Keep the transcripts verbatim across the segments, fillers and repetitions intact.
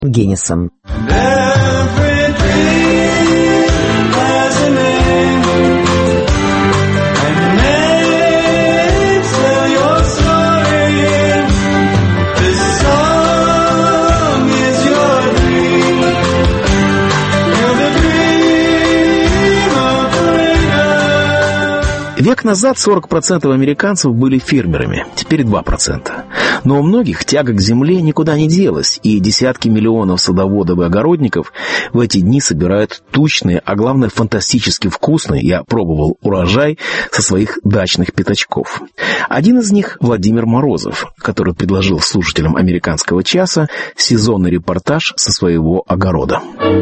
Геннисон. Век назад сорок процентов американцев были фермерами, теперь два процента. Но у многих тяга к земле никуда не делась, и десятки миллионов садоводов и огородников в эти дни собирают тучные, а главное фантастически вкусный, я пробовал урожай, со своих дачных пятачков. Один из них Владимир Морозов, который предложил слушателям «Американского часа» сезонный репортаж со своего огорода.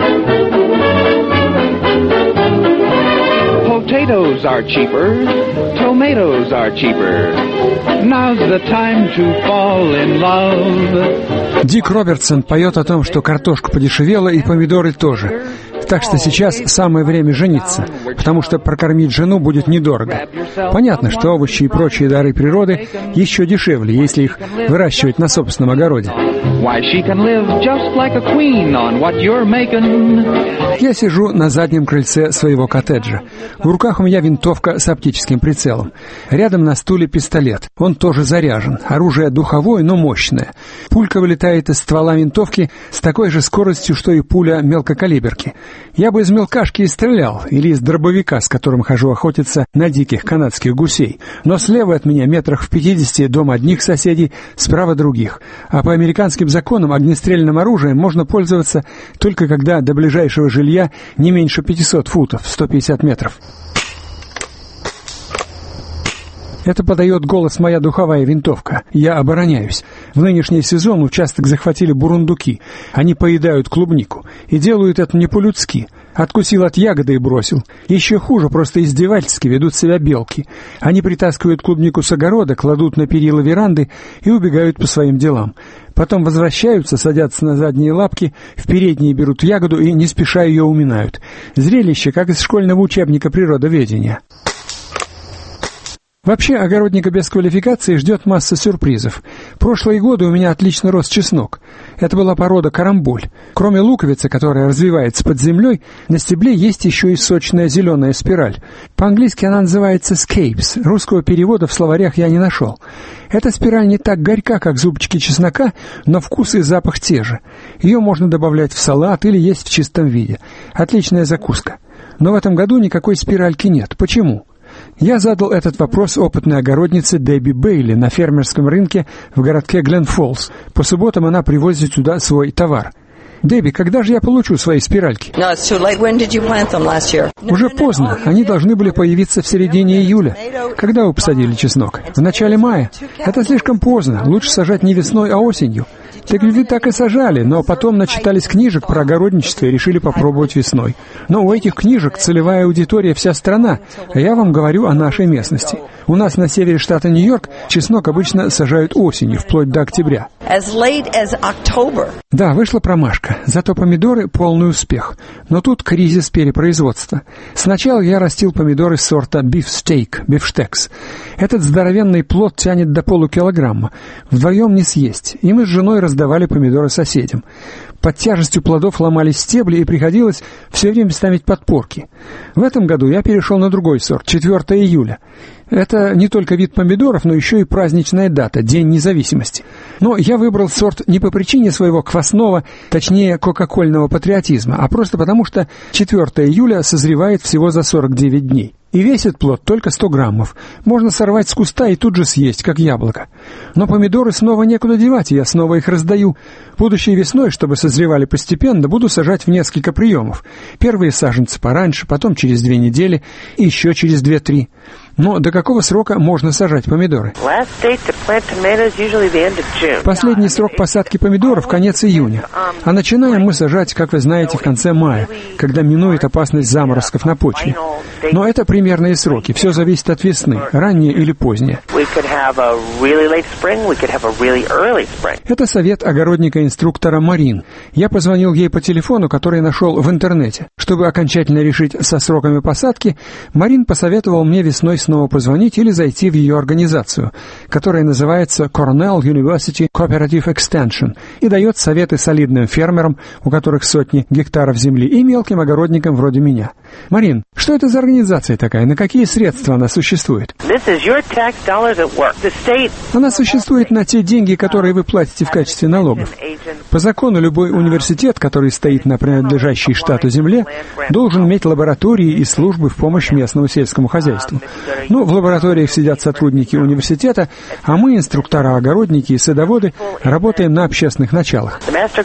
Potatoes are cheaper, tomatoes are cheaper. Now's the time to fall in love. Дик Робертсон поет о том, что картошка подешевела и помидоры тоже. Так что сейчас самое время жениться, потому что прокормить жену будет недорого. Понятно, что овощи и прочие дары природы еще дешевле, если их выращивать на собственном огороде. Я сижу на заднем крыльце своего коттеджа. В руках у меня винтовка с оптическим прицелом. Рядом на стуле пистолет. Он тоже заряжен. Оружие духовое, но мощное. Пулька вылетает из ствола винтовки с такой же скоростью, что и пуля мелкокалиберки. Я бы из мелкашки и стрелял, или из дробовика, с которым хожу охотиться на диких канадских гусей. Но слева от меня, метрах в пятидесяти, дом одних соседей, справа других. А по американским законам огнестрельным оружием можно пользоваться только когда до ближайшего жилья не меньше пятисот футов, сто пятьдесят метров. Это подает голос моя духовая винтовка. Я обороняюсь. В нынешний сезон участок захватили бурундуки. Они поедают клубнику. И делают это не по-людски. Откусил от ягоды и бросил. Еще хуже, просто издевательски ведут себя белки. Они притаскивают клубнику с огорода, кладут на перила веранды и убегают по своим делам. Потом возвращаются, садятся на задние лапки, в передние берут ягоду и не спеша ее уминают. Зрелище, как из школьного учебника природоведения. Вообще, огородника без квалификации ждет масса сюрпризов. Прошлые годы у меня отлично рос чеснок. Это была порода карамболь. Кроме луковицы, которая развивается под землей, на стебле есть еще и сочная зеленая спираль. По-английски она называется scapes. Русского перевода в словарях я не нашел. Эта спираль не так горька, как зубчики чеснока, но вкус и запах те же. Ее можно добавлять в салат или есть в чистом виде. Отличная закуска. Но в этом году никакой спиральки нет. Почему? Я задал этот вопрос опытной огороднице Дебби Бейли на фермерском рынке в городке Глен-Фоллс. По субботам она привозит сюда свой товар. Дебби, когда же я получу свои спиральки? Уже поздно. Они должны были появиться в середине июля. Когда вы посадили чеснок? В начале мая. Это слишком поздно. Лучше сажать не весной, а осенью. Так люди так и сажали, но потом начитались книжек про огородничество и решили попробовать весной. Но у этих книжек целевая аудитория вся страна, а я вам говорю о нашей местности. У нас на севере штата Нью-Йорк чеснок обычно сажают осенью, вплоть до октября. Да, вышла промашка, зато помидоры — полный успех. Но тут кризис перепроизводства. Сначала я растил помидоры сорта бифстейк, бифштекс. Этот здоровенный плод тянет до полукилограмма. Вдвоем не съесть, и мы с женой раздавали помидоры соседям. Под тяжестью плодов ломались стебли, и приходилось все время ставить подпорки. В этом году я перешел на другой сорт, четвёртого июля. Это не только вид помидоров, но еще и праздничная дата, День независимости. Но я выбрал сорт не по причине своего квасного, точнее кока-кольного патриотизма, а просто потому, что четвёртого июля созревает всего за сорок девять дней. И весит плод только сто граммов. Можно сорвать с куста и тут же съесть, как яблоко. Но помидоры снова некуда девать, и я снова их раздаю. Будущей весной, чтобы созревали постепенно, буду сажать в несколько приемов. Первые саженцы пораньше, потом через две недели и еще через две-три. Но до какого срока можно сажать помидоры? Последний срок посадки помидоров — конец июня. А начинаем мы сажать, как вы знаете, в конце мая, когда минует опасность заморозков на почве. Но это примерные сроки. Все зависит от весны, раннее или позднее. Это совет огородника-инструктора Марин. Я позвонил ей по телефону, который нашел в интернете. Чтобы окончательно решить со сроками посадки, Марин посоветовал мне весной снова позвонить или зайти в ее организацию, которая называется Cornell University Cooperative Extension и дает советы солидным фермерам, у которых сотни гектаров земли, и мелким огородникам вроде меня. Марин, что это за организация такая? На какие средства она существует? Она существует на те деньги, которые вы платите в качестве налогов. По закону, любой университет, который стоит на принадлежащей штату земле, должен иметь лаборатории и службы в помощь местному сельскому хозяйству. Ну, в лабораториях сидят сотрудники университета, а мы, инструктора, огородники и садоводы, работаем на общественных началах.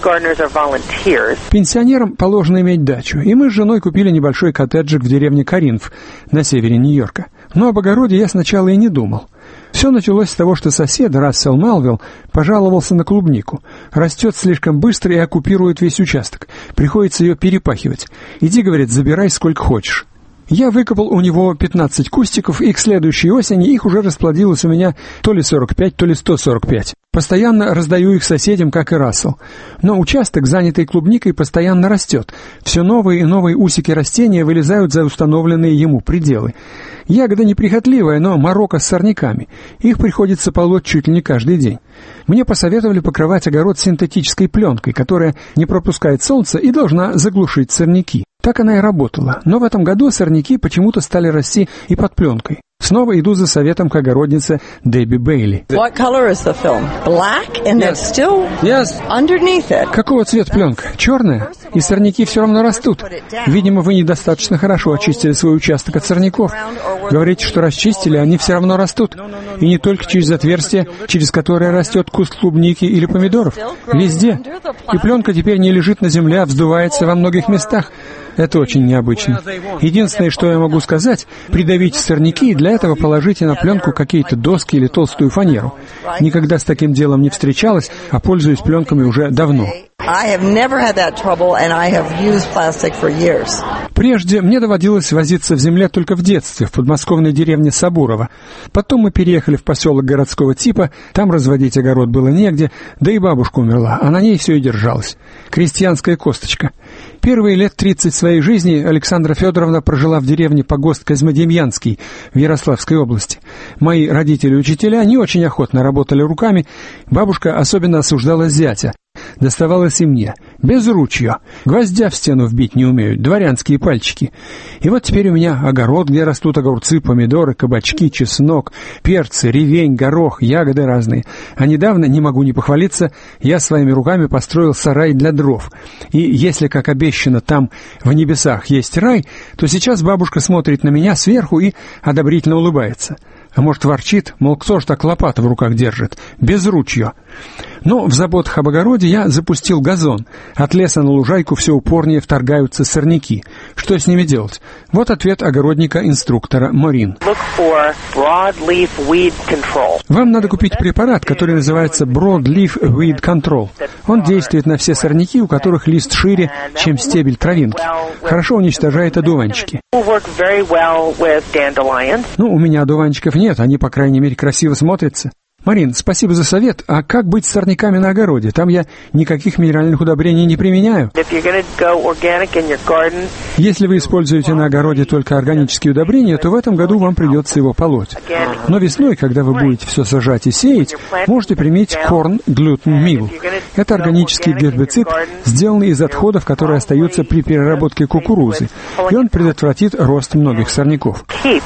Пенсионерам положено иметь дачу, и мы с женой купили небольшой коттеджик в деревне Коринф на севере Нью-Йорка. Но об огороде я сначала и не думал. Все началось с того, что сосед, Рассел Мелвилл, пожаловался на клубнику. Растет слишком быстро и оккупирует весь участок. Приходится ее перепахивать. Иди, говорит, забирай сколько хочешь. Я выкопал у него пятнадцать кустиков, и к следующей осени их уже расплодилось у меня то ли сорок пять, то ли сто сорок пять. Постоянно раздаю их соседям, как и Рассел. Но участок, занятый клубникой, постоянно растет. Все новые и новые усики растения вылезают за установленные ему пределы. Ягода неприхотливая, но морока с сорняками. Их приходится полоть чуть ли не каждый день. Мне посоветовали покрывать огород синтетической пленкой, которая не пропускает солнце и должна заглушить сорняки. Так она и работала, но в этом году сорняки почему-то стали расти и под пленкой. Снова иду за советом к огороднице Дебби Бейли. What color is the film? Black, and Yes. it's still Yes. underneath it. Какого цвета пленка? Черная? И сорняки все равно растут. Видимо, вы недостаточно хорошо очистили свой участок от сорняков. Говорите, что расчистили, они все равно растут. И не только через отверстие, через которое растет куст клубники или помидоров. Везде. И пленка теперь не лежит на земле, а вздувается во многих местах. Это очень необычно. Единственное, что я могу сказать, придавите сорняки и для этого положите на пленку какие-то доски или толстую фанеру. Никогда с таким делом не встречалась, а пользуюсь пленками уже давно. I have never had that trouble, and I have used plastic for years. Прежде мне доводилось возиться в земле только в детстве, в подмосковной деревне Сабурово. Потом мы переехали в поселок городского типа, там разводить огород было негде, да и бабушка умерла, а на ней все и держалось. Крестьянская косточка. Первые лет тридцать своей жизни Александра Федоровна прожила в деревне Погост Козьмодемьянский в Ярославской области. Мои родители-учителя не очень охотно работали руками, бабушка особенно осуждала зятя. Доставалось и мне. Безручье. Гвоздя в стену вбить не умеют, дворянские пальчики. И вот теперь у меня огород, где растут огурцы, помидоры, кабачки, чеснок, перцы, ревень, горох, ягоды разные. А недавно, не могу не похвалиться, я своими руками построил сарай для дров. И если, как обещано, там в небесах есть рай, то сейчас бабушка смотрит на меня сверху и одобрительно улыбается. А может, ворчит, мол, кто ж так лопату в руках держит? Безручье. Но в заботах об огороде я запустил газон. От леса на лужайку все упорнее вторгаются сорняки. Что с ними делать? Вот ответ огородника-инструктора Морин. Вам надо купить препарат, который называется Broadleaf Weed Control. Он действует на все сорняки, у которых лист шире, чем стебель травинки. Хорошо уничтожает одуванчики. Ну, у меня одуванчиков нет, они, по крайней мере, красиво смотрятся. Марин, спасибо за совет. А как быть с сорняками на огороде? Там я никаких минеральных удобрений не применяю. Если вы используете на огороде только органические удобрения, то в этом году вам придется его полоть. Но весной, когда вы будете все сажать и сеять, можете применить Corn Gluten Meal. Это органический гербицид, сделанный из отходов, которые остаются при переработке кукурузы. И он предотвратит рост многих сорняков.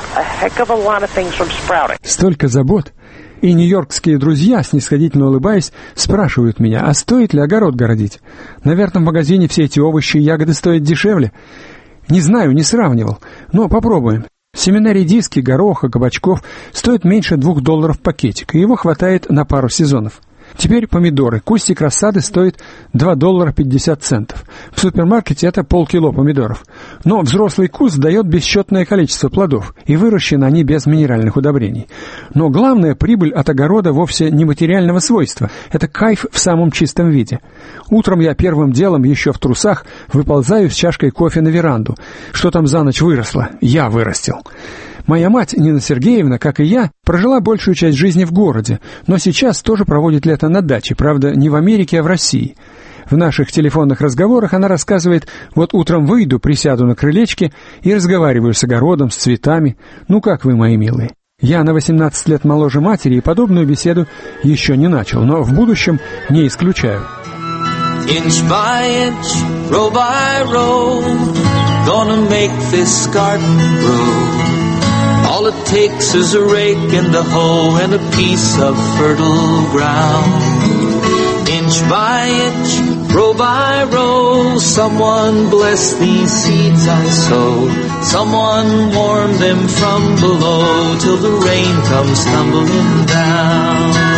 Столько забот. И нью-йоркские друзья, снисходительно улыбаясь, спрашивают меня, а стоит ли огород городить? Наверное, в магазине все эти овощи и ягоды стоят дешевле. Не знаю, не сравнивал, но попробуем. Семена редиски, гороха, кабачков стоят меньше двух долларов пакетик, и его хватает на пару сезонов. Теперь помидоры. Кустик рассады стоит два доллара пятьдесят центов. В супермаркете это полкило помидоров. Но взрослый куст дает бесчетное количество плодов, и выращены они без минеральных удобрений. Но главная прибыль от огорода вовсе не материального свойства. Это кайф в самом чистом виде. Утром я первым делом, еще в трусах, выползаю с чашкой кофе на веранду. Что там за ночь выросло? Я вырастил. Моя мать, Нина Сергеевна, как и я, прожила большую часть жизни в городе, но сейчас тоже проводит лето на даче, правда, не в Америке, а в России. В наших телефонных разговорах она рассказывает: вот утром выйду, присяду на крылечке и разговариваю с огородом, с цветами. Ну как вы, мои милые? Я на восемнадцать лет моложе матери и подобную беседу еще не начал, но в будущем не исключаю. Inch by inch, row by row, gonna make this garden grow. All it takes is a rake and a hoe and a piece of fertile ground. Inch by inch, row by row, someone bless these seeds I sow. Someone warm them from below till the rain comes tumbling down.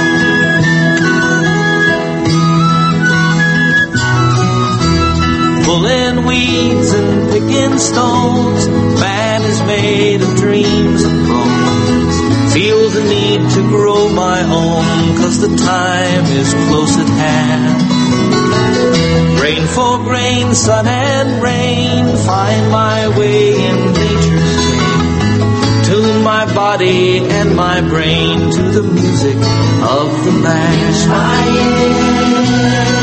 Pulling weeds and picking stones, man is made of dreams and bones. Feel the need to grow my own, 'cause the time is close at hand. Grain for grain, sun and rain, find my way in nature's chain. Tune my body and my brain to the music of the land.